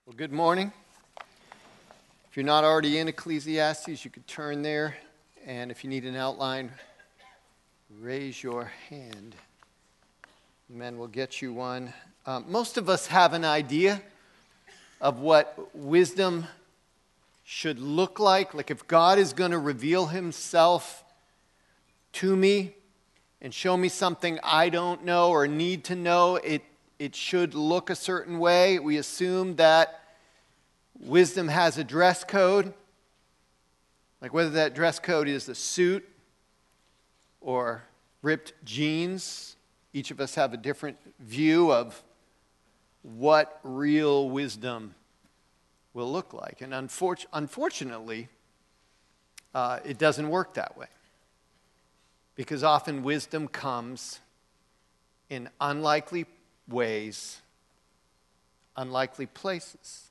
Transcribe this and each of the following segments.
Well, good morning. If you're not already in Ecclesiastes, you could turn there. And if you need an outline, raise your hand. Men will get you one. Most of us have an idea of what wisdom should look like. Like if God is going to reveal himself to me and show me something I don't know or need to know, it should look a certain way. We assume that wisdom has a dress code, like whether that dress code is a suit or ripped jeans. Each of us have a different view of what real wisdom will look like. And unfortunately, it doesn't work that way. Because often wisdom comes in unlikely ways, unlikely places.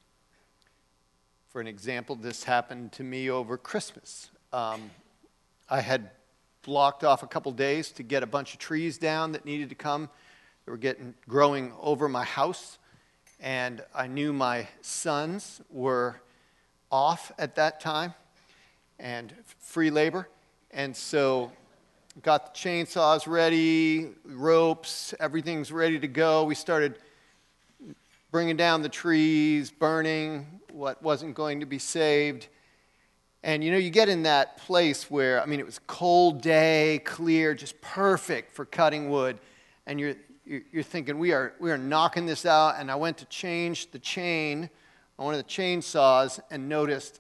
For an example, this happened to me over Christmas. I had blocked off a couple days to get a bunch of trees down that needed to come. They were growing over my house, and I knew my sons were off at that time and free labor, and so got the chainsaws ready, ropes, everything's ready to go. We started bringing down the trees, burning what wasn't going to be saved. And you get in that place where, it was a cold day, clear, just perfect for cutting wood. And you're thinking, we are knocking this out. And I went to change the chain on one of the chainsaws and noticed,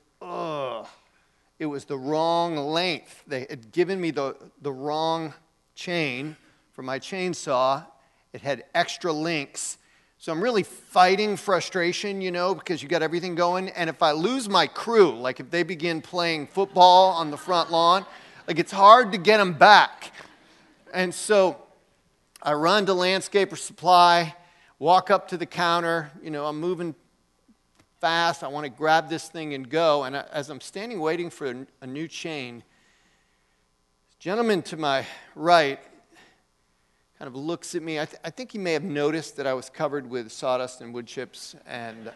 it was the wrong length. They had given me the wrong chain for my chainsaw. It had extra links. So I'm really fighting frustration, because you got everything going. And if I lose my crew, like if they begin playing football on the front lawn, it's hard to get them back. And so I run to Landscaper Supply, walk up to the counter. I'm moving fast. I want to grab this thing and go. And as I'm standing waiting for a new chain, this gentleman to my right kind of looks at me. I think he may have noticed that I was covered with sawdust and wood chips, and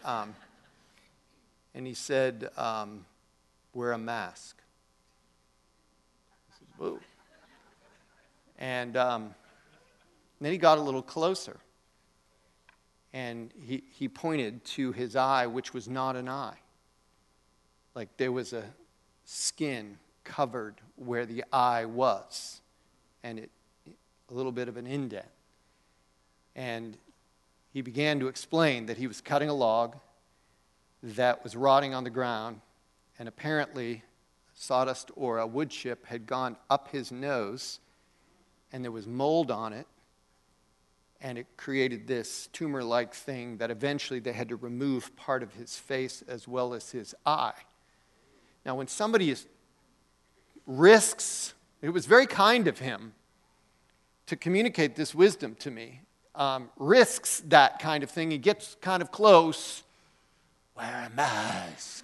he said, wear a mask. I said, whoa. And then he got a little closer, and he pointed to his eye, which was not an eye. Like there was a skin covered where the eye was, and a little bit of an indent. And he began to explain that he was cutting a log that was rotting on the ground, and apparently sawdust or a wood chip had gone up his nose, and there was mold on it, and it created this tumor-like thing that eventually they had to remove part of his face as well as his eye. Now, when somebody risks, it was very kind of him to communicate this wisdom to me, risks that kind of thing. He gets kind of close, wear a mask.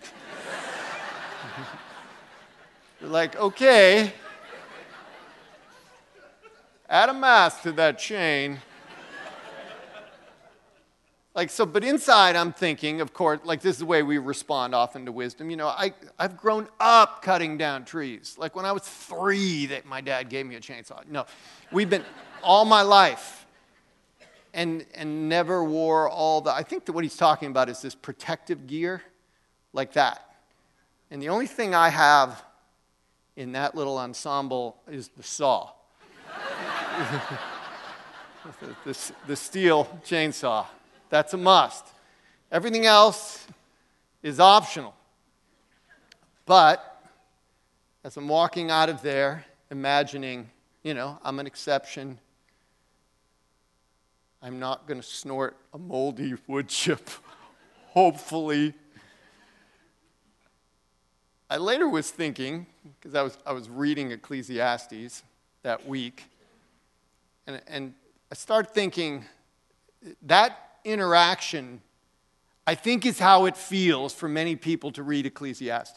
You're like, okay, add a mask to that chain. But inside I'm thinking, of course, this is the way we respond often to wisdom. I've grown up cutting down trees. Like when I was 3, that my dad gave me a chainsaw. No, we've been all my life and never wore I think that what he's talking about is this protective gear like that. And the only thing I have in that little ensemble is the saw. the steel chainsaw. That's a must. Everything else is optional. But as I'm walking out of there, imagining, I'm an exception. I'm not going to snort a moldy wood chip, hopefully. I later was thinking, because I was reading Ecclesiastes that week, and I started thinking that interaction, I think, is how it feels for many people to read Ecclesiastes.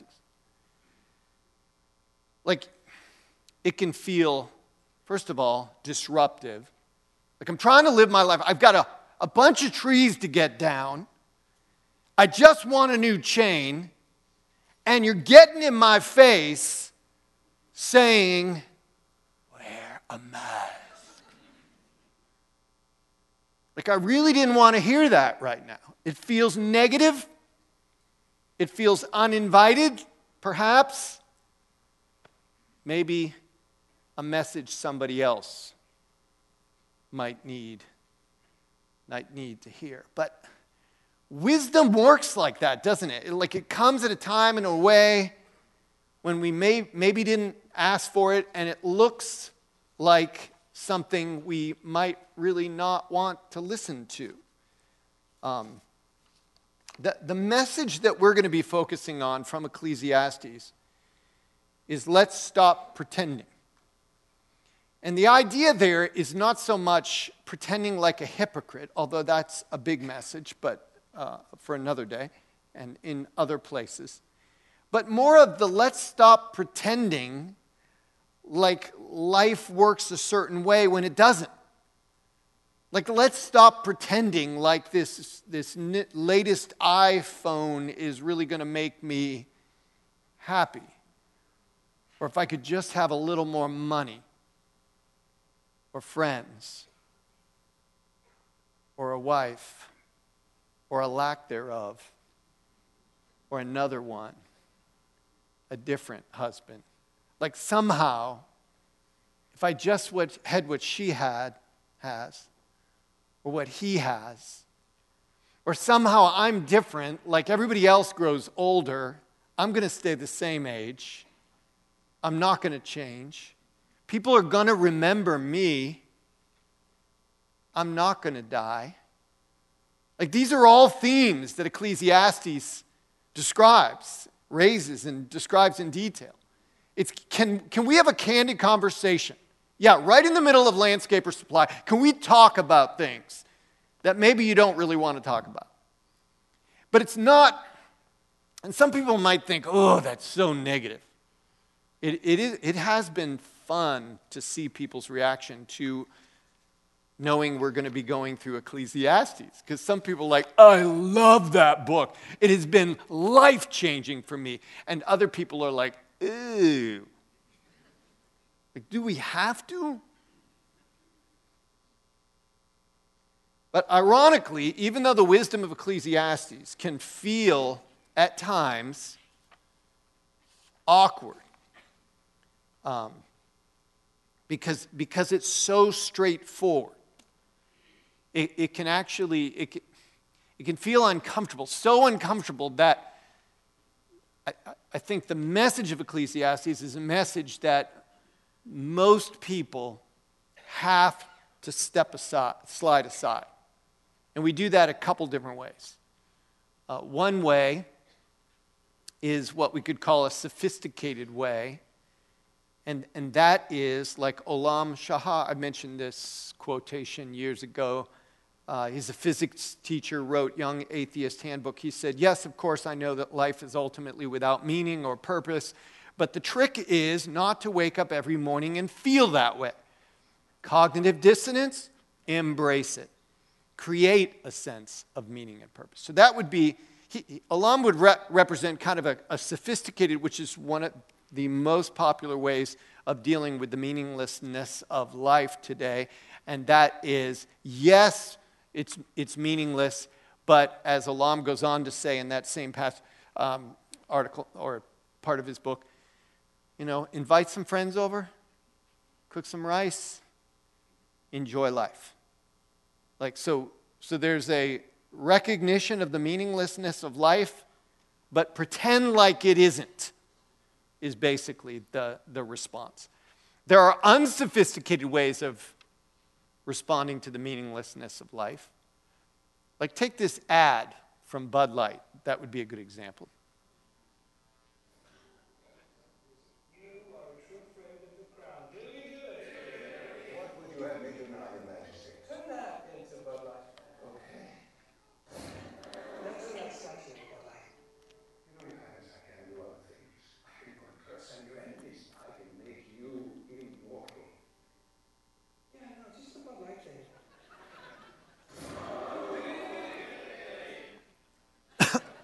It can feel, first of all, disruptive. I'm trying to live my life. I've got a bunch of trees to get down. I just want a new chain, and you're getting in my face saying, wear a mask. Like, I really didn't want to hear that right now. It feels negative. It feels uninvited, perhaps. Maybe a message somebody else might need to hear. But wisdom works like that, doesn't it? Like, it comes at a time and a way when we maybe didn't ask for it, and it looks like something we might really not want to listen to. The message that we're going to be focusing on from Ecclesiastes is let's stop pretending. And the idea there is not so much pretending like a hypocrite, although that's a big message, but for another day and in other places. But more of the let's stop pretending like life works a certain way when it doesn't. Like, let's stop pretending like this latest iPhone is really going to make me happy. Or if I could just have a little more money, or friends, or a wife, or a lack thereof, or another one, a different husband. Like, somehow, if I just had what she has, or what he has, or somehow I'm different, like everybody else grows older, I'm going to stay the same age, I'm not going to change. People are going to remember me. I'm not going to die. Like, these are all themes that Ecclesiastes describes, raises, and describes in detail. It's can we have a candid conversation? Yeah, right in the middle of Landscaper Supply. Can we talk about things that maybe you don't really want to talk about? But it's not, and some people might think, oh, that's so negative. It has been fun to see people's reaction to knowing we're going to be going through Ecclesiastes. Because some people are like, I love that book. It has been life-changing for me. And other people are like, ew. Like, do we have to? But ironically, even though the wisdom of Ecclesiastes can feel at times awkward, because it's so straightforward, it can feel uncomfortable, so uncomfortable that I think the message of Ecclesiastes is a message that most people have to slide aside. And we do that a couple different ways. One way is what we could call a sophisticated way. And that is like Olam Shah. I mentioned this quotation years ago. He's a physics teacher, wrote Young Atheist Handbook. He said, yes, of course, I know that life is ultimately without meaning or purpose, but the trick is not to wake up every morning and feel that way. Cognitive dissonance, embrace it. Create a sense of meaning and purpose. So that would be, Olam would represent kind of a sophisticated, which is one of the most popular ways of dealing with the meaninglessness of life today. And that is, yes, it's meaningless, but as Olam goes on to say in that same article or part of his book, invite some friends over, cook some rice, enjoy life. Like, so there's a recognition of the meaninglessness of life, but pretend like it isn't, is basically the response. There are unsophisticated ways of responding to the meaninglessness of life. Like, take this ad from Bud Light. That would be a good example. You are a true friend of the crowd. Really good. What would you have me do now, Your Majesty? Turn that into Bud Light. Okay. That's not such a Bud Light. Your Highness, I can do other things. I can curse on your enemies. I can make you immortal. Yeah, no, just the Bud Light thing.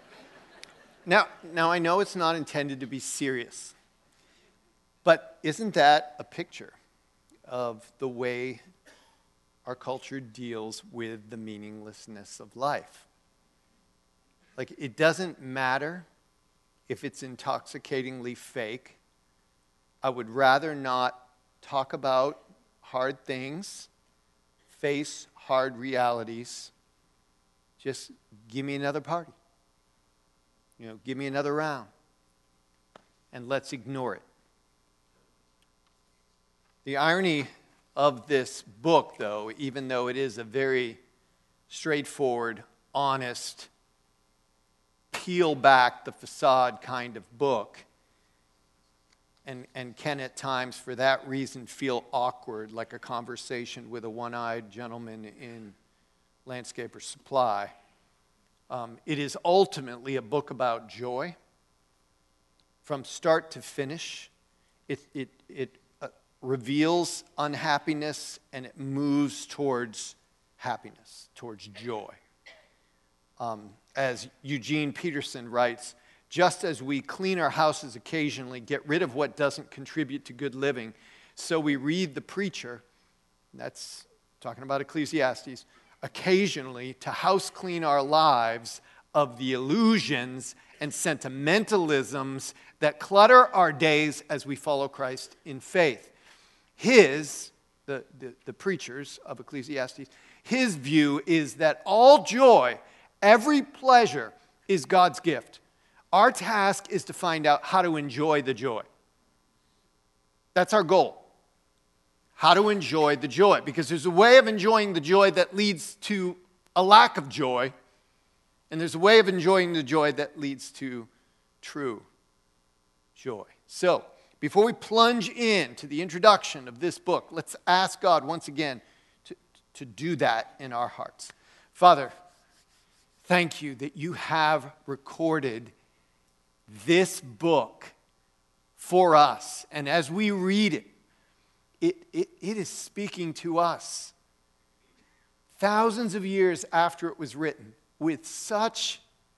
Now I know it's not intended to be serious, but isn't that a picture of the way our culture deals with the meaninglessness of life? Like, it doesn't matter if it's intoxicatingly fake. I would rather not talk about hard things, face hard realities. Just give me another party. Give me another round. And let's ignore it. The irony of this book, though, even though it is a very straightforward, honest, peel back the facade kind of book, and can at times, for that reason, feel awkward, like a conversation with a one-eyed gentleman in Landscaper Supply. It is ultimately a book about joy. From start to finish, it reveals unhappiness and it moves towards happiness, towards joy. As Eugene Peterson writes, just as we clean our houses occasionally, get rid of what doesn't contribute to good living, so we read the preacher, that's talking about Ecclesiastes, occasionally to house clean our lives of the illusions and sentimentalisms that clutter our days as we follow Christ in faith. The preachers of Ecclesiastes, his view is that all joy, every pleasure is God's gift. Our task is to find out how to enjoy the joy. That's our goal. How to enjoy the joy. Because there's a way of enjoying the joy that leads to a lack of joy. And there's a way of enjoying the joy that leads to true joy. So, before we plunge into the introduction of this book, let's ask God once again to do that in our hearts. Father, thank you that you have recorded this book for us. And as we read it, it is speaking to us thousands of years after it was written with such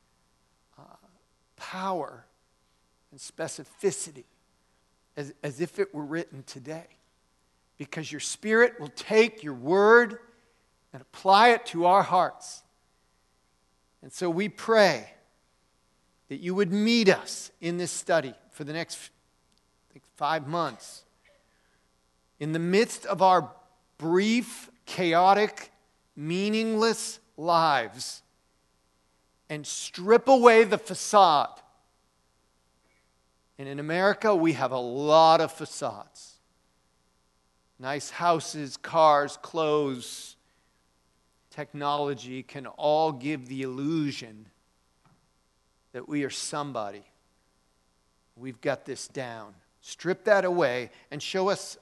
power and specificity as if it were written today. Because your Spirit will take your word and apply it to our hearts. And so we pray that you would meet us in this study for the next 5 months. In the midst of our brief, chaotic, meaningless lives, and strip away the facade. And in America, we have a lot of facades. Nice houses, cars, clothes, technology can all give the illusion that we are somebody. We've got this down. Strip that away and show us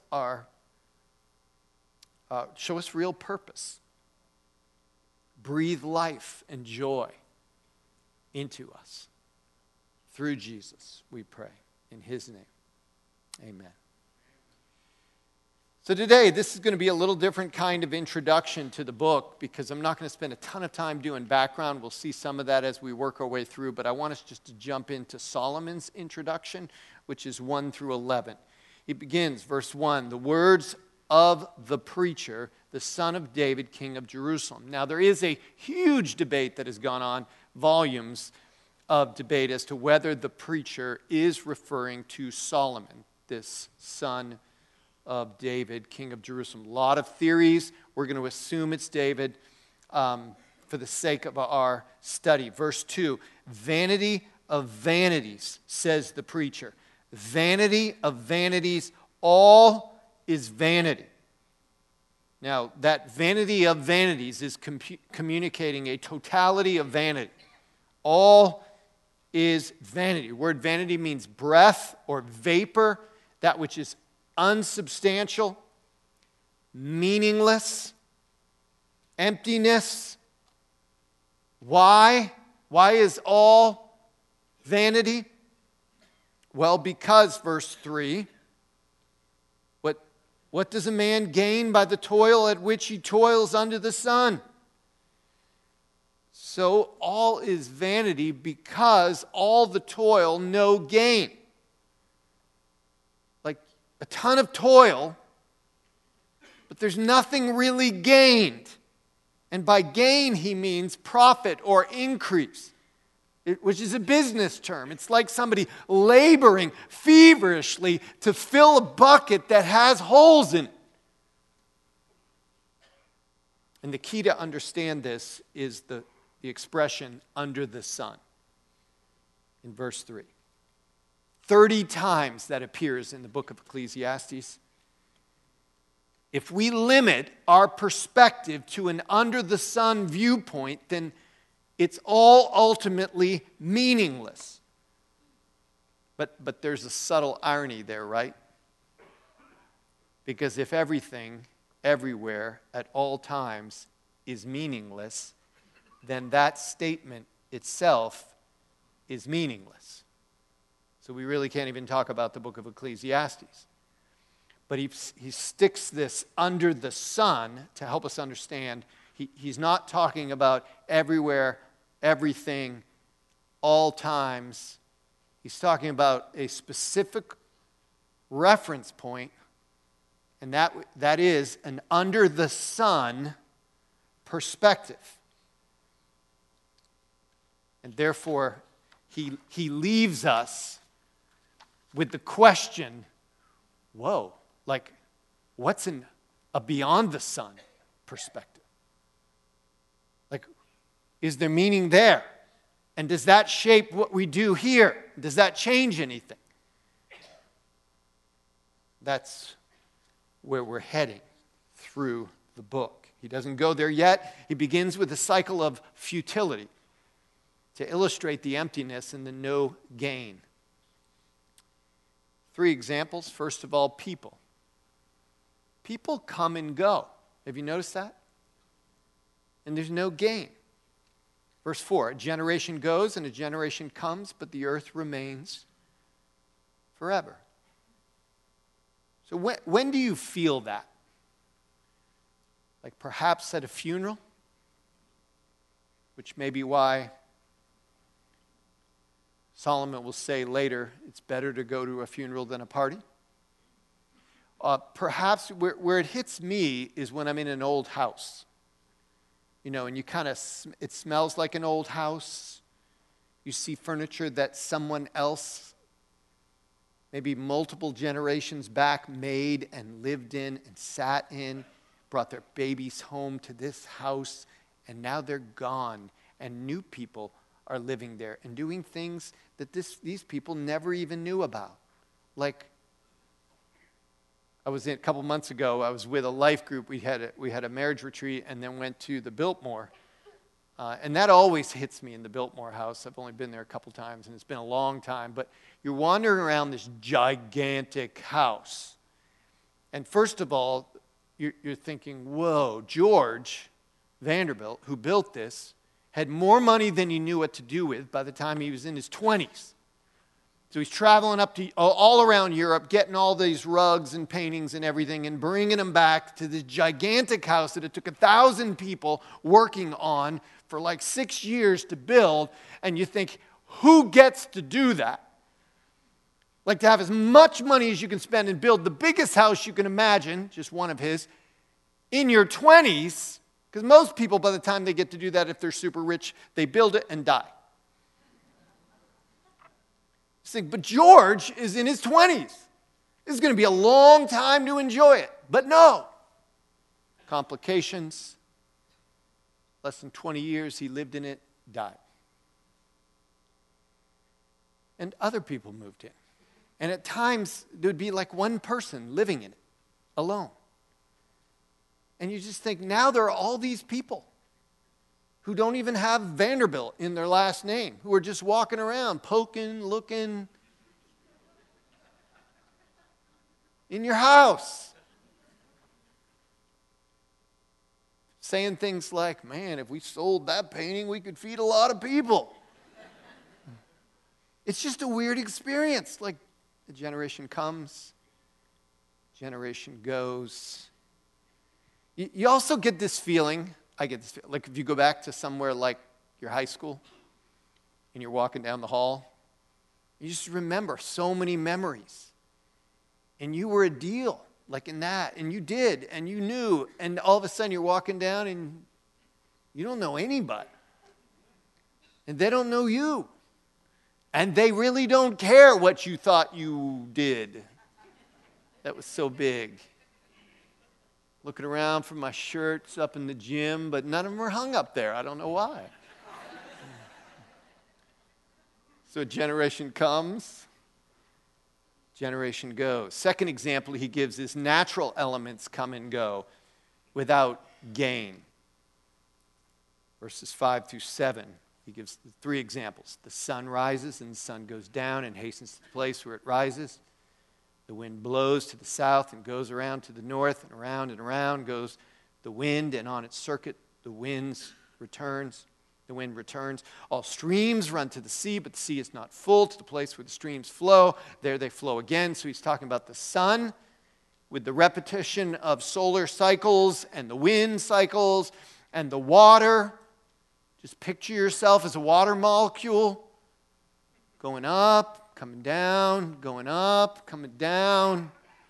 real purpose. Breathe life and joy into us. Through Jesus, we pray. In his name, amen. So today, this is going to be a little different kind of introduction to the book because I'm not going to spend a ton of time doing background. We'll see some of that as we work our way through, but I want us just to jump into Solomon's introduction, which is 1 through 11. He begins, verse 1, the words of the preacher, the son of David, king of Jerusalem. Now, there is a huge debate that has gone on, volumes of debate as to whether the preacher is referring to Solomon, this son of David, king of Jerusalem. A lot of theories. We're going to assume it's David for the sake of our study. Verse 2, vanity of vanities, says the preacher. Vanity of vanities, all is vanity. Now, that vanity of vanities is communicating a totality of vanity. All is vanity. The word vanity means breath or vapor, that which is unsubstantial, meaningless, emptiness. Why? Why is all vanity? Well, because, verse 3, what does a man gain by the toil at which he toils under the sun? So all is vanity, because all the toil, no gain. Like a ton of toil, but there's nothing really gained. And by gain, he means profit or increase, which is a business term. It's like somebody laboring feverishly to fill a bucket that has holes in it. And the key to understand this is the expression under the sun in verse 3. 30 times that appears in the book of Ecclesiastes. If we limit our perspective to an under the sun viewpoint, then it's all ultimately meaningless. But there's a subtle irony there, right? Because if everything, everywhere, at all times is meaningless, then that statement itself is meaningless. So we really can't even talk about the book of Ecclesiastes. But he sticks this under the sun to help us understand. He's not talking about everywhere, everything, all times. He's talking about a specific reference point, and that is an under the sun perspective. And therefore, he leaves us with the question, whoa, like, what's a beyond the sun perspective? Like, is there meaning there? And does that shape what we do here? Does that change anything? That's where we're heading through the book. He doesn't go there yet. He begins with a cycle of futility to illustrate the emptiness and the no gain. 3 examples. First of all, people. People come and go. Have you noticed that? And there's no gain. Verse 4, a generation goes and a generation comes, but the earth remains forever. So when do you feel that? Like perhaps at a funeral? Which may be why Solomon will say later, it's better to go to a funeral than a party. Perhaps where it hits me is when I'm in an old house. You know, and you kind of, it smells like an old house. You see furniture that someone else, maybe multiple generations back, made and lived in and sat in, brought their babies home to this house, and now they're gone, and new people are living there and doing things that these people never even knew about. Like, a couple months ago, I was with a life group. We had a marriage retreat and then went to the Biltmore. And that always hits me in the Biltmore house. I've only been there a couple times, and it's been a long time. But you're wandering around this gigantic house. And first of all, you're thinking, whoa, George Vanderbilt, who built this, had more money than he knew what to do with by the time he was in his 20s. So he's traveling up to all around Europe, getting all these rugs and paintings and everything, and bringing them back to this gigantic house that it took 1,000 people working on for like 6 years to build. And you think, who gets to do that? Like to have as much money as you can spend and build the biggest house you can imagine, just one of his, in your 20s, because most people, by the time they get to do that, if they're super rich, they build it and die. But George is in his 20s. This is going to be a long time to enjoy it. But no. Complications. Less than 20 years he lived in it, died. And other people moved in. And at times, there would be like one person living in it, alone. And you just think, now there are all these people who don't even have Vanderbilt in their last name, who are just walking around, poking, looking in your house. Saying things like, man, if we sold that painting, we could feed a lot of people. It's just a weird experience. Like, a generation comes, generation goes. You also get this feeling, I get this feeling, like if you go back to somewhere like your high school, and you're walking down the hall. You just remember so many memories. And you were a deal, like in that, and you did, and you knew, and all of a sudden you're walking down and you don't know anybody. And they don't know you. And they really don't care what you thought you did. That was so big. Looking around for my shirts up in the gym, but none of them are hung up there. I don't know why. So a generation comes, generation goes. Second example he gives is natural elements come and go without gain. Verses 5 through 7, he gives 3 examples. The sun rises and the sun goes down and hastens to the place where it rises. The wind blows to the south and goes around to the north, and around goes the wind, and on its circuit the wind returns. All streams run to the sea, but the sea is not full. To the place where the streams flow, there they flow again. So he's talking about the sun with the repetition of solar cycles and the wind cycles and the water. Just picture yourself as a water molecule going up, coming down, going up, coming down.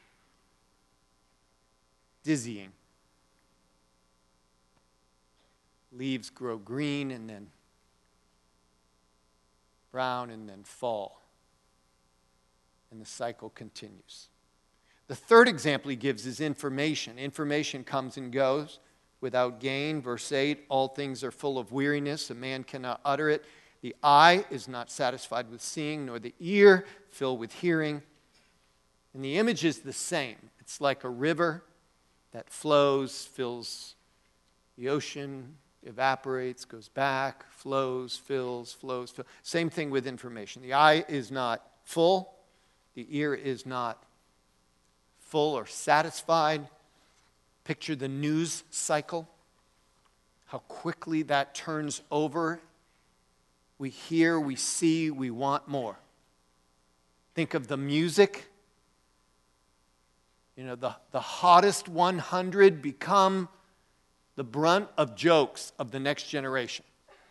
Dizzying. Leaves grow green and then brown and then fall. And the cycle continues. The third example he gives is information. Information comes and goes without gain. Verse 8, all things are full of weariness. A man cannot utter it. The eye is not satisfied with seeing, nor the ear filled with hearing. And the image is the same. It's like a river that flows, fills the ocean, evaporates, goes back, flows, fills. Same thing with information. The eye is not full. The ear is not full or satisfied. Picture the news cycle, how quickly that turns over. We hear, we see, we want more. Think of the music. You know, the hottest 100 become the brunt of jokes of the next generation.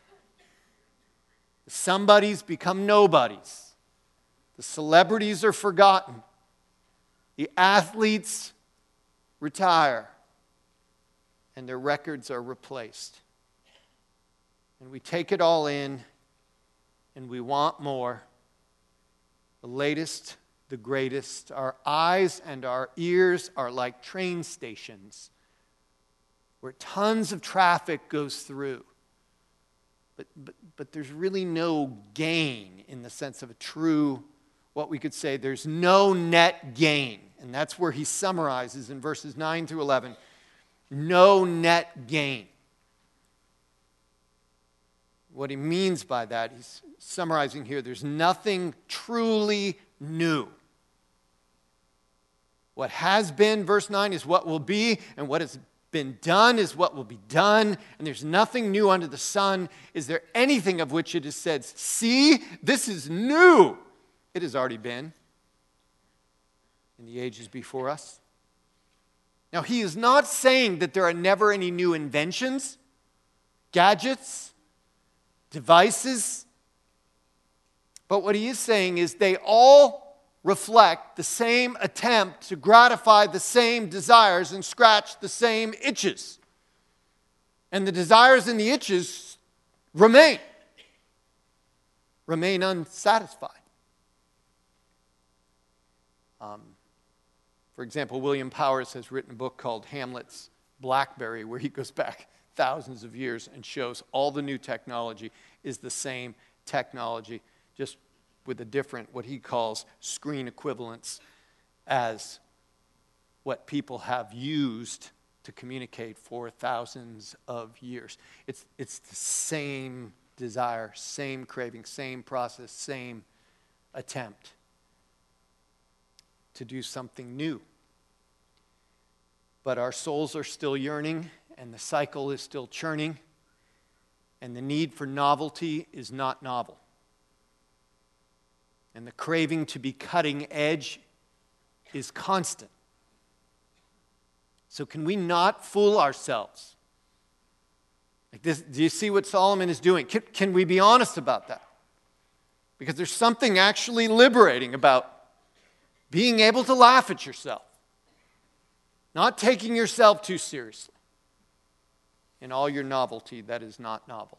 The somebodies become nobodies. The celebrities are forgotten. The athletes retire. And their records are replaced. And we take it all in, and we want more. The latest, the greatest. Our eyes and our ears are like train stations where tons of traffic goes through. But there's really no gain in the sense of a true, what we could say, there's no net gain. And that's where he summarizes in verses 9 through 11. No net gain. What he means by that, he's summarizing here, there's nothing truly new. What has been, verse 9, is what will be, and what has been done is what will be done, and there's nothing new under the sun. Is there anything of which it is said, see, this is new? It has already been in the ages before us. Now, he is not saying that there are never any new inventions, gadgets, devices, but what he is saying is they all reflect the same attempt to gratify the same desires and scratch the same itches. And the desires and the itches remain unsatisfied. For example, William Powers has written a book called Hamlet's Blackberry, where he goes back thousands of years and shows all the new technology is the same technology, just with a different, what he calls screen equivalents, as what people have used to communicate for thousands of years. It's the same desire, same craving, same process, same attempt to do something new. But our souls are still yearning, and the cycle is still churning, and the need for novelty is not novel. And the craving to be cutting edge is constant. So can we not fool ourselves Like this, do you see what Solomon is doing? Can we be honest about that? Because there's something actually liberating about being able to laugh at yourself, not taking yourself too seriously in all your novelty that is not novel.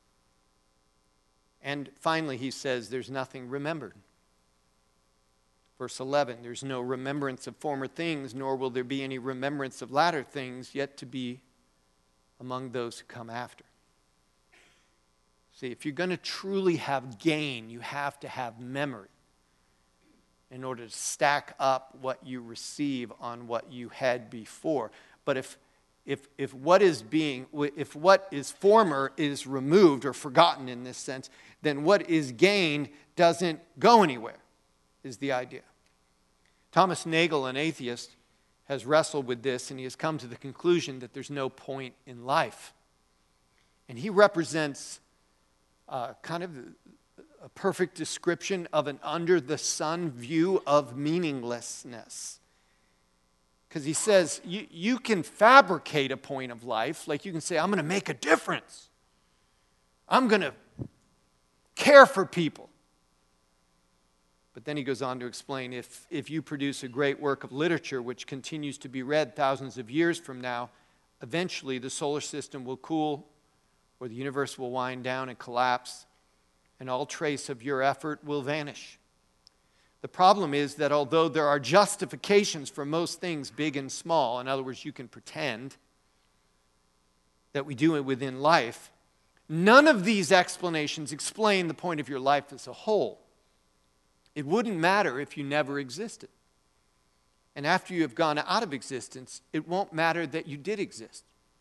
And finally, he says, there's nothing remembered. Verse 11, there's no remembrance of former things, nor will there be any remembrance of latter things yet to be among those who come after. See, if you're going to truly have gain, you have to have memory in order to stack up what you receive on what you had before. But if what is former is removed or forgotten in this sense, then what is gained doesn't go anywhere, is the idea. Thomas Nagel, an atheist, has wrestled with this, and he has come to the conclusion that there's no point in life. And he represents kind of a perfect description of an under-the-sun view of meaninglessness. Because he says, you can fabricate a point of life, like you can say, I'm going to make a difference. I'm going to care for people. But then he goes on to explain, if you produce a great work of literature which continues to be read thousands of years from now, eventually the solar system will cool, or the universe will wind down and collapse, and all trace of your effort will vanish. The problem is that although there are justifications for most things, big and small, in other words, you can pretend that we do it within life, none of these explanations explain the point of your life as a whole. It wouldn't matter if you never existed. And after you have gone out of existence, it won't matter that you did exist.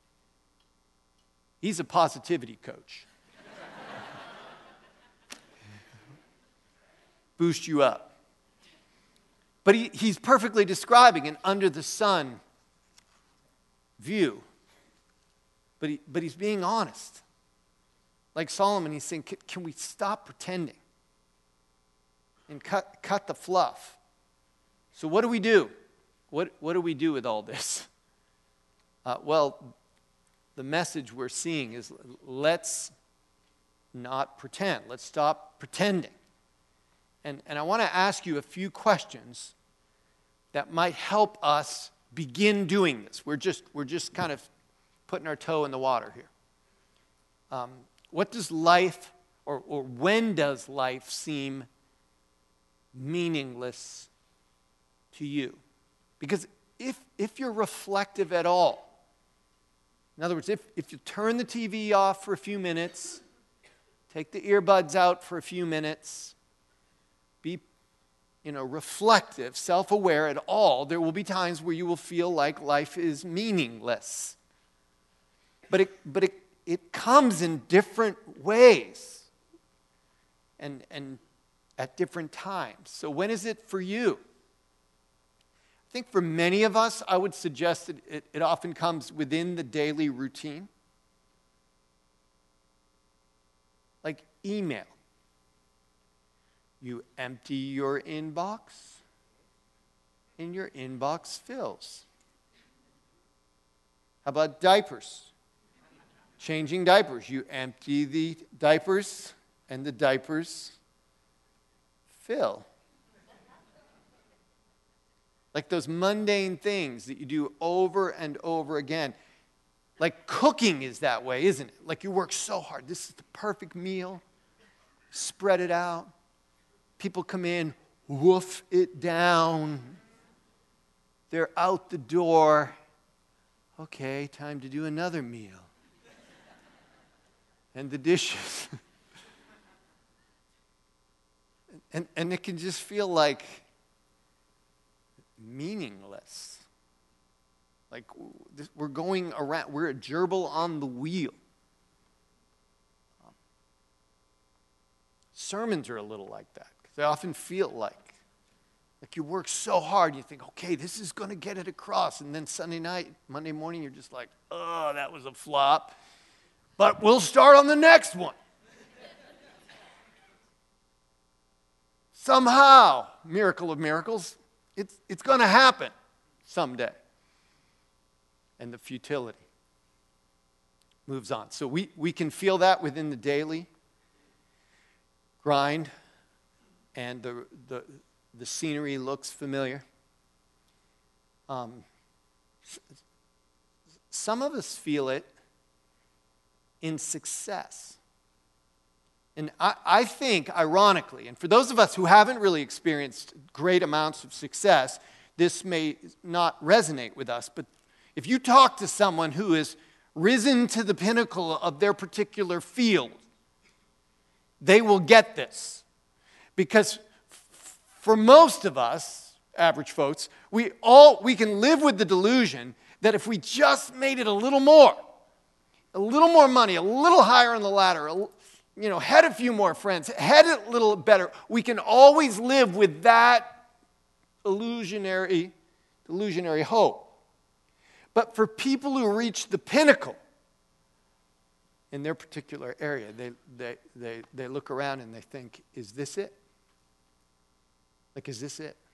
He's a positivity coach. Boost you up. But he's perfectly describing an under-the-sun view. But he's being honest. Like Solomon, he's saying, can we stop pretending? And cut the fluff. So what do we do? What do we do with all this? Well, the message we're seeing is let's not pretend. Let's stop pretending. And I want to ask you a few questions that might help us begin doing this. We're just kind of putting our toe in the water here. What does life, or when does life seem meaningless to you? Because if you're reflective at all, in other words, if you turn the TV off for a few minutes, take the earbuds out for a few minutes, be reflective, self-aware at all, there will be times where you will feel like life is meaningless. But it comes in different ways and at different times. So when is it for you? I think for many of us, I would suggest that it often comes within the daily routine. Like email. You empty your inbox, and your inbox fills. How about diapers? Changing diapers. You empty the diapers, and the diapers fill. Like those mundane things that you do over and over again. Like cooking is that way, isn't it? Like you work so hard. This is the perfect meal. Spread it out. People come in, woof it down. They're out the door. Okay, time to do another meal. And the dishes. and it can just feel like meaningless. Like we're going around, we're a gerbil on the wheel. Sermons are a little like that. They often feel like you work so hard, you think, okay, this is going to get it across. And then Sunday night, Monday morning, you're just like, oh, that was a flop. But we'll start on the next one. Somehow, miracle of miracles, it's going to happen someday. And the futility. moves on. So we can feel that within the daily grind, and the scenery looks familiar. Some of us feel it in success. And I think, ironically, and for those of us who haven't really experienced great amounts of success, this may not resonate with us. But if you talk to someone who has risen to the pinnacle of their particular field, they will get this. Because for most of us, average folks, we can live with the delusion that if we just made it a little more money, a little higher on the ladder, had a few more friends, had it a little better, we can always live with that illusionary hope. But for people who reach the pinnacle in their particular area, they look around and they think, is this it? Like, is this it?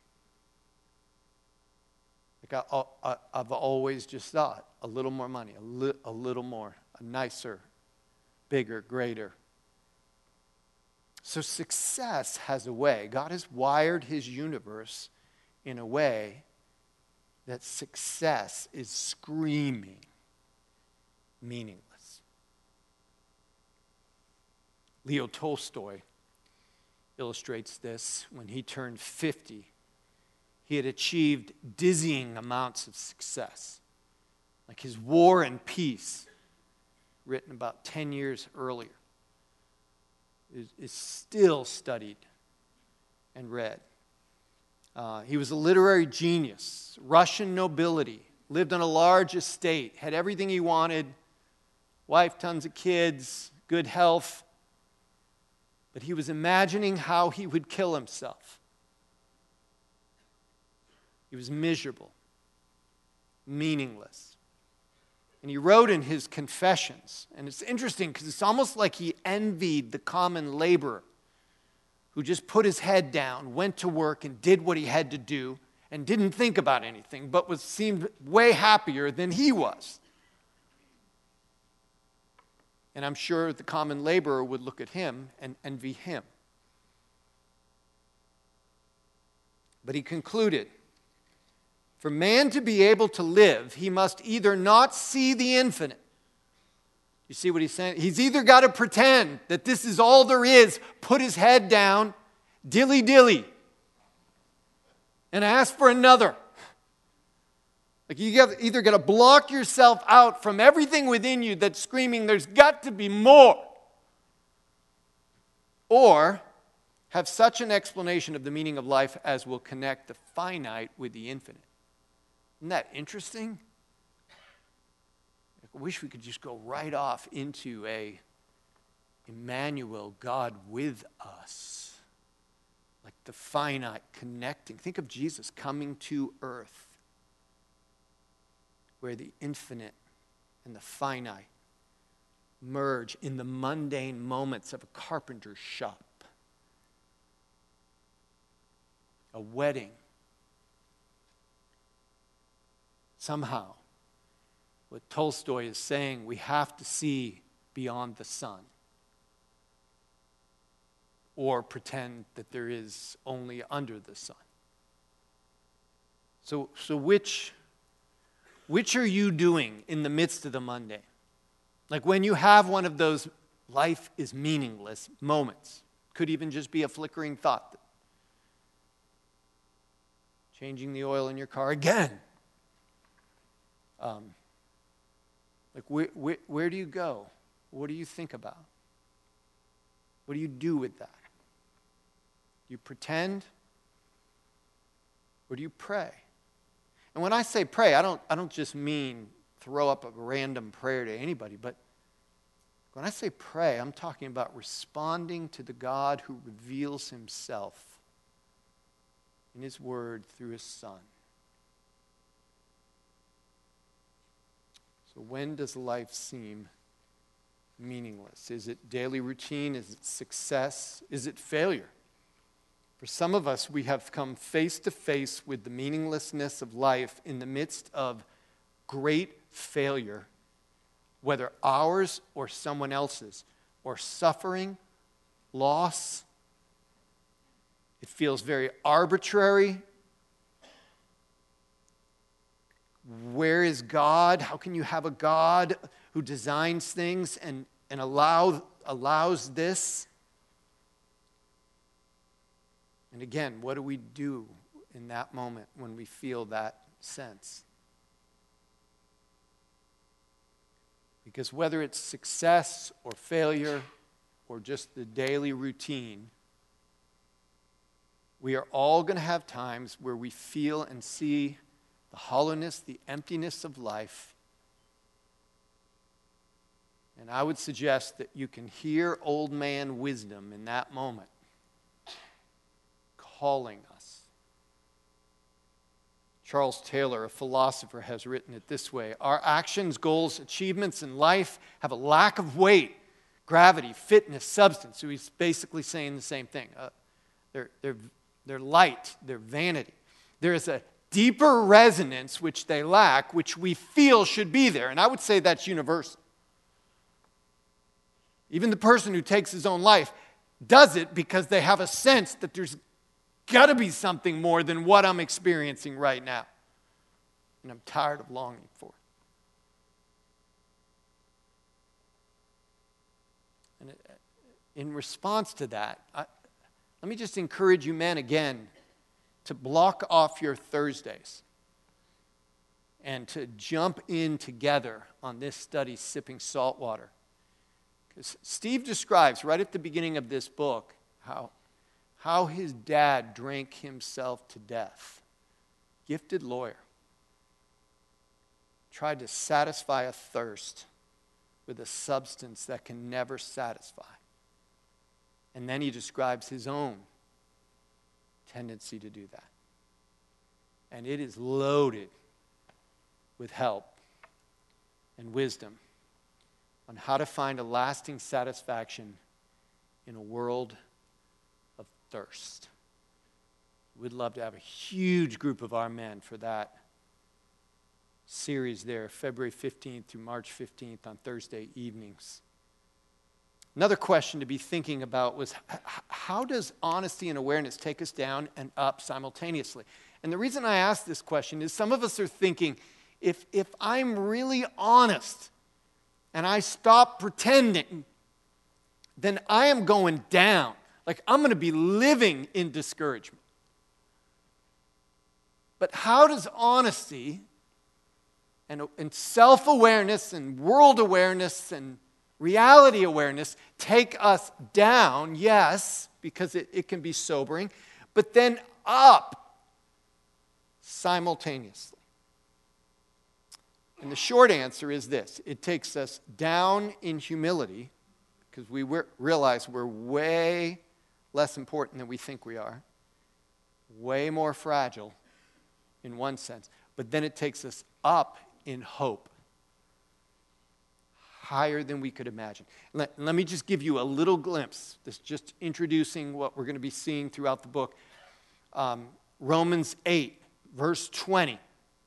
Like, I've always just thought, a little more money, a little more, a nicer, bigger, greater. So success has a way. God has wired his universe in a way that success is screaming meaningless. Leo Tolstoy illustrates this. When he turned 50, he had achieved dizzying amounts of success. Like his War and Peace, written about 10 years earlier, is still studied and read. He was a literary genius, Russian nobility, lived on a large estate, had everything he wanted, wife, tons of kids, good health. But he was imagining how he would kill himself. He was miserable, meaningless. And he wrote in his Confessions, and it's interesting because it's almost like he envied the common laborer who just put his head down, went to work, and did what he had to do, and didn't think about anything, but seemed way happier than he was. And I'm sure the common laborer would look at him and envy him. But he concluded, for man to be able to live, he must either not see the infinite. You see what he's saying? He's either got to pretend that this is all there is, put his head down, dilly-dilly, and ask for another. Like you either got to block yourself out from everything within you that's screaming, there's got to be more. Or have such an explanation of the meaning of life as will connect the finite with the infinite. Isn't that interesting? I wish we could just go right off into a Emmanuel, God with us. Like the finite connecting. Think of Jesus coming to earth, where the infinite and the finite merge in the mundane moments of a carpenter's shop, a wedding. Somehow, what Tolstoy is saying, we have to see beyond the sun, or pretend that there is only under the sun. So which are you doing in the midst of the mundane? Like when you have one of those life is meaningless moments, could even just be a flickering thought. Changing the oil in your car again. Where do you go? What do you think about? What do you do with that? Do you pretend? Or do you pray? And when I say pray, I don't just mean throw up a random prayer to anybody, but when I say pray, I'm talking about responding to the God who reveals himself in his word through his Son. So when does life seem meaningless? Is it daily routine? Is it success? Is it failure? For some of us, we have come face to face with the meaninglessness of life in the midst of great failure whether ours or someone else's, or suffering, loss. It feels very arbitrary. Where is God? How can you have a God who designs things and allows this? And again, what do we do in that moment when we feel that sense? Because whether it's success or failure or just the daily routine, we are all going to have times where we feel and see the hollowness, the emptiness of life. And I would suggest that you can hear old man wisdom in that moment calling us. Charles Taylor, a philosopher, has written it this way: our actions, goals, achievements in life have a lack of weight, gravity, fitness, substance. So he's basically saying the same thing. They're light, they're vanity. There is a deeper resonance which they lack, which we feel should be there. And I would say that's universal. Even the person who takes his own life does it because they have a sense that there's got to be something more than what I'm experiencing right now. And I'm tired of longing for it. And in response to that, let me just encourage you men again to block off your Thursdays and to jump in together on this study, Sipping Salt Water. Because Steve describes right at the beginning of this book how his dad drank himself to death. Gifted lawyer. Tried to satisfy a thirst with a substance that can never satisfy. And then he describes his own tendency to do that. And it is loaded with help and wisdom on how to find a lasting satisfaction in a world of thirst. We'd love to have a huge group of our men for that series there, February 15th through March 15th on Thursday evenings. Another question to be thinking about was, how does honesty and awareness take us down and up simultaneously? And the reason I ask this question is some of us are thinking, if I'm really honest and I stop pretending, then I am going down. Like I'm going to be living in discouragement. But how does honesty and self-awareness and world awareness and reality awareness take us down? Yes, because it can be sobering, but then up simultaneously. And the short answer is this: it takes us down in humility because we realize we're way less important than we think we are, way more fragile in one sense, but then it takes us up in hope, higher than we could imagine. Let me just give you a little glimpse. This is just introducing what we're going to be seeing throughout the book. Romans 8, verse 20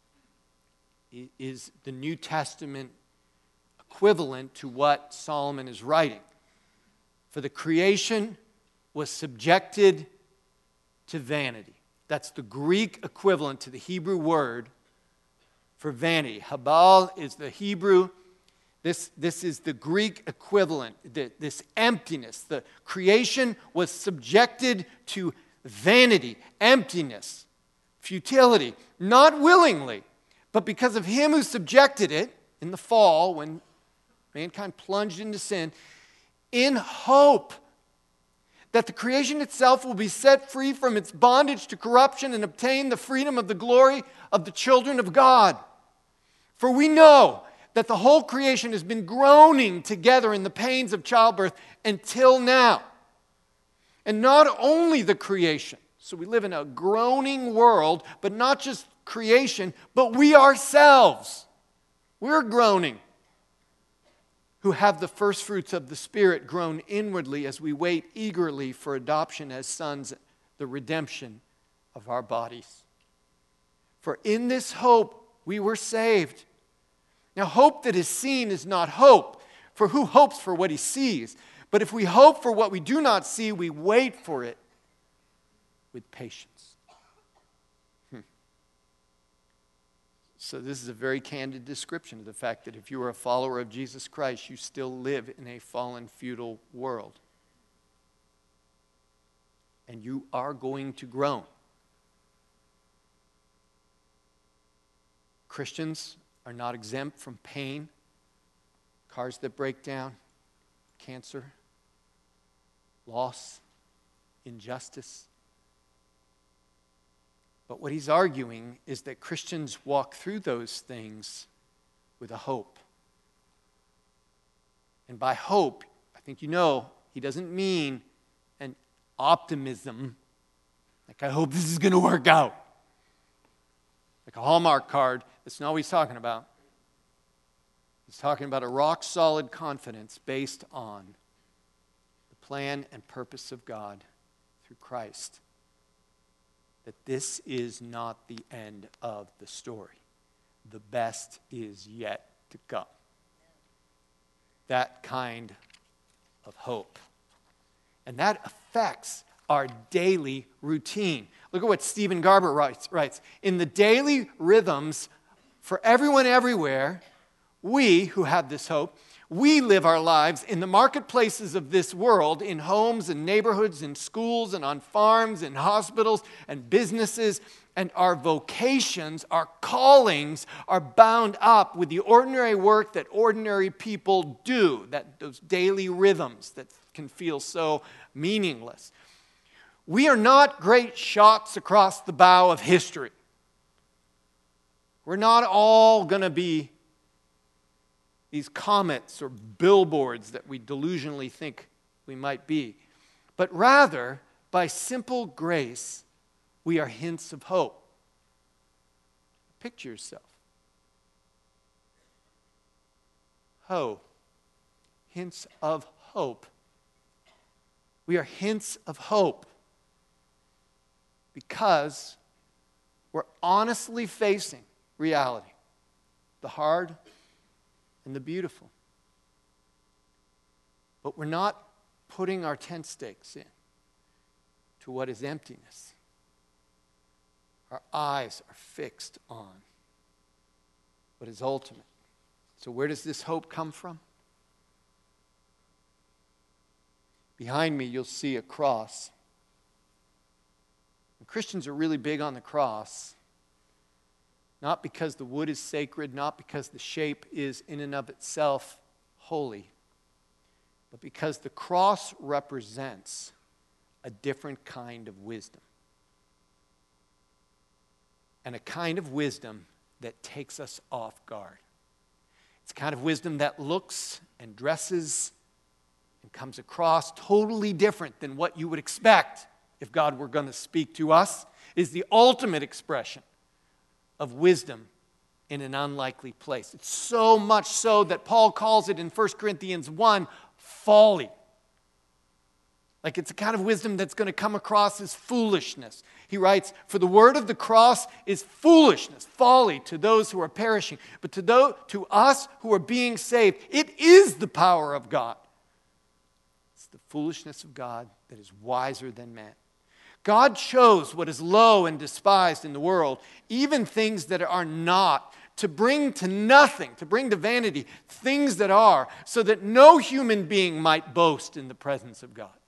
is the New Testament equivalent to what Solomon is writing. For the creation was subjected to vanity. That's the Greek equivalent to the Hebrew word for vanity. Habal is the Hebrew. This is the Greek equivalent, this emptiness. The creation was subjected to vanity, emptiness, futility, not willingly, but because of him who subjected it in the fall when mankind plunged into sin, in hope that the creation itself will be set free from its bondage to corruption and obtain the freedom of the glory of the children of God. For we know that the whole creation has been groaning together in the pains of childbirth until now. And not only the creation, so we live in a groaning world, but not just creation, but we ourselves. We're groaning, who have the first fruits of the Spirit grown inwardly as we wait eagerly for adoption as sons, the redemption of our bodies. For in this hope we were saved. Now, hope that is seen is not hope, for who hopes for what he sees? But if we hope for what we do not see, we wait for it with patience. So this is a very candid description of the fact that if you are a follower of Jesus Christ, you still live in a fallen, futile world. And you are going to groan. Christians are not exempt from pain, cars that break down, cancer, loss, injustice. But what he's arguing is that Christians walk through those things with a hope. And by hope, I think you know, he doesn't mean an optimism, like I hope this is going to work out. Like a Hallmark card, that's not what he's talking about. He's talking about a rock-solid confidence based on the plan and purpose of God through Christ. That this is not the end of the story. The best is yet to come. That kind of hope. And that affects our daily routine. Look at what Stephen Garber writes. In the daily rhythms for everyone everywhere, we who have this hope, we live our lives in the marketplaces of this world, in homes and neighborhoods and schools and on farms and hospitals and businesses, and our vocations, our callings are bound up with the ordinary work that ordinary people do, those daily rhythms that can feel so meaningless. We are not great shots across the bow of history. We're not all going to be these comets or billboards that we delusionally think we might be. But rather, by simple grace, we are hints of hope. Picture yourself. Hints of hope. We are hints of hope because we're honestly facing reality, the hard and the beautiful. But we're not putting our tent stakes in to what is emptiness. Our eyes are fixed on what is ultimate. So where does this hope come from? Behind me you'll see a cross. And Christians are really big on the cross. Not because the wood is sacred, not because the shape is in and of itself holy, but because the cross represents a different kind of wisdom. And a kind of wisdom that takes us off guard. It's a kind of wisdom that looks and dresses and comes across totally different than what you would expect if God were going to speak to us. It is the ultimate expression of wisdom in an unlikely place. It's so much so that Paul calls it in 1 Corinthians 1, folly. Like it's a kind of wisdom that's going to come across as foolishness. He writes, for the word of the cross is foolishness, folly to those who are perishing. But to us who are being saved, it is the power of God. It's the foolishness of God that is wiser than man. God chose what is low and despised in the world, even things that are not, to bring to nothing, to bring to vanity, things that are, so that no human being might boast in the presence of God.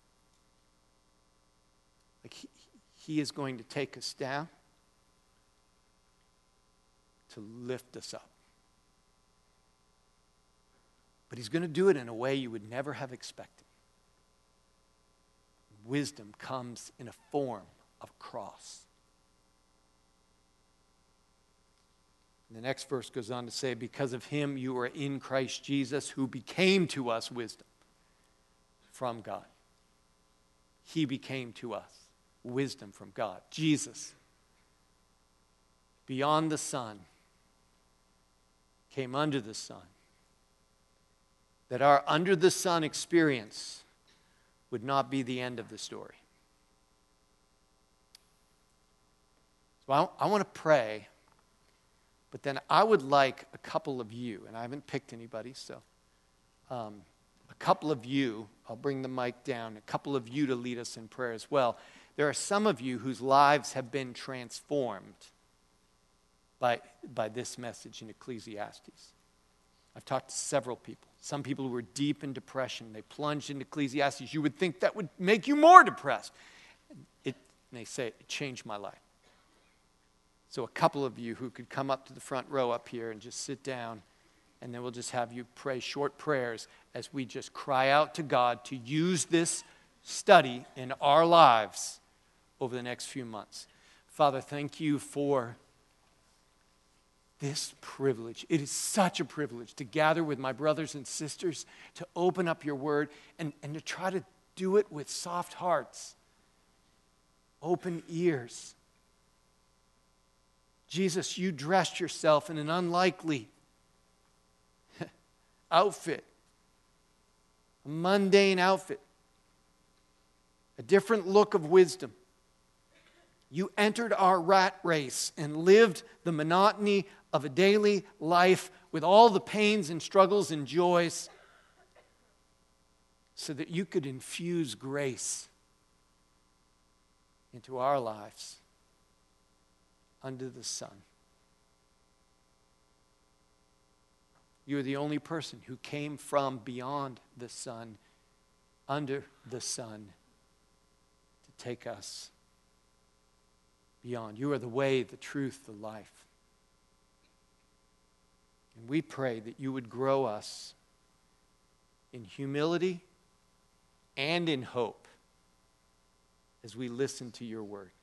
Like he is going to take us down to lift us up. But he's going to do it in a way you would never have expected. Wisdom comes in a form of a cross. And the next verse goes on to say, because of him you are in Christ Jesus, who became to us wisdom from God. He became to us wisdom from God. Jesus, beyond the sun, came under the sun. That our under the sun experience would not be the end of the story. So I want to pray But then I would like a couple of you, and I haven't picked anybody, so a couple of you, I'll bring the mic down, a couple of you to lead us in prayer as well. There are some of you whose lives have been transformed by this message in Ecclesiastes. I've talked to several people. Some people who were deep in depression, they plunged into Ecclesiastes. You would think that would make you more depressed. And they say, it changed my life. So a couple of you who could come up to the front row up here and just sit down, and then we'll just have you pray short prayers as we just cry out to God to use this study in our lives over the next few months. Father, thank you for this privilege. It is such a privilege to gather with my brothers and sisters, to open up your word, and to try to do it with soft hearts, open ears. Jesus, you dressed yourself in an unlikely outfit, a mundane outfit, a different look of wisdom. You entered our rat race and lived the monotony of a daily life with all the pains and struggles and joys so that you could infuse grace into our lives under the sun. You are the only person who came from beyond the sun, under the sun, to take us beyond. You are the way, the truth, the life. And we pray that you would grow us in humility and in hope as we listen to your word.